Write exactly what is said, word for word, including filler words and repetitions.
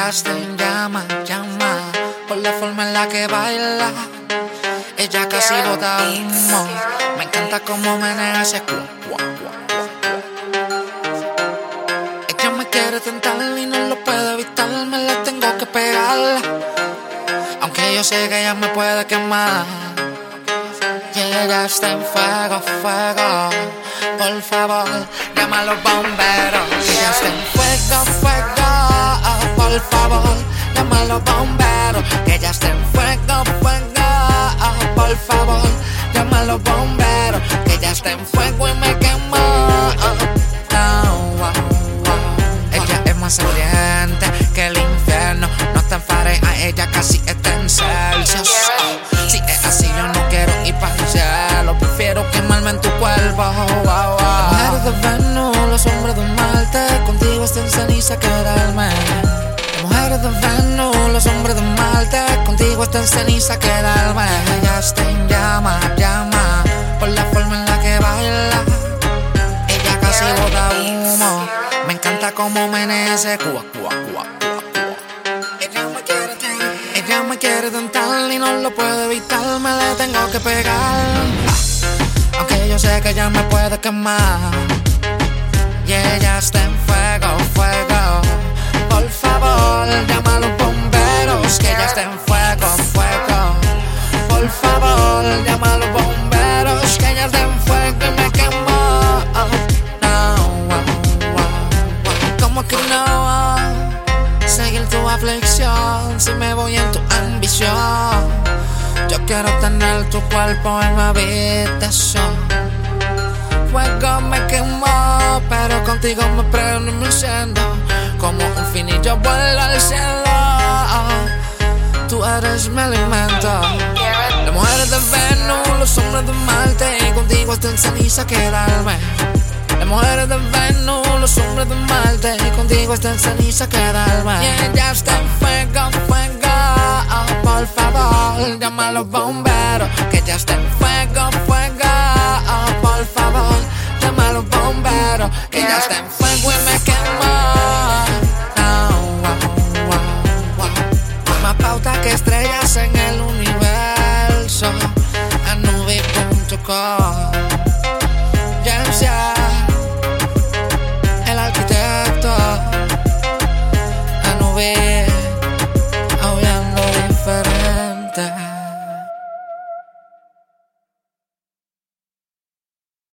está en llama, llama, por la forma en la que baila. Ella casi bota humo. Me encanta cómo menea ese cu, cu, cu, cu. Ella me quiere tentar y no lo puedo evitar. Me la tengo que pegar, aunque yo sé que ella me puede quemar. Y ella está en fuego, fuego. Por favor, llama a los bomberos. Ella está en fuego, fuego. Por favor, llama a los bomberos. Que ella está en fuego, fuego. Por favor, llama a los bomberos. Que ella está en fuego y me quemó. Oh, oh, oh. Ella es más ardiente que el infierno. No está en Fahrenheit, ella casi está en Celsius. Si es así, yo no quiero ir para el cielo. Prefiero quemarme en tu cuerpo. Oh, oh, oh. Las mujeres de Venus, los hombres de Marte. Contigo está en ceniza quedarme. Las mujeres de Venus, los hombres de Marte. Contigo está en ceniza quedarme. Ella está en llama, llama, por la forma en la que baila. Ella casi bota humo. Me encanta cómo menea ese cua, cua, cua, cua, cua. Ella me quiere tentar, ella me quiere tentar y no lo puedo evitar. Me la tengo que pegar, aunque yo sé que ella me puede quemar. Y ella está en fuego, fuego. Por favor, llama a los bomberos. Que ella está en fuego, fuego. Por favor, llama a los bomberos. Que ella está en fuego y me quemó. No, ¿cómo que no? Seguir tu aflicción si me voy en tu ambición. Yo quiero tener tu cuerpo en mi habitación. Fuego me quemó, pero contigo me prendo y me enciendo. Como un finillo vuelo al cielo. Tú eres mi alimento. Las mujeres de Venus, los hombres de Marte. Y contigo hasta en ceniza quedarme. Las mujeres de Venus, los hombres de Marte. Y contigo hasta en ceniza quedarme. Y ella está en fuego, fuego. Por favor, llama a los bomberos. Que ella está en fuego, fuego. Por favor, llama a los bomberos. Que ella está en fuego y me quemó. Más pauta que estrellas en el universo. Anubi punto com. Jamesia, el arquitecto. Anubi.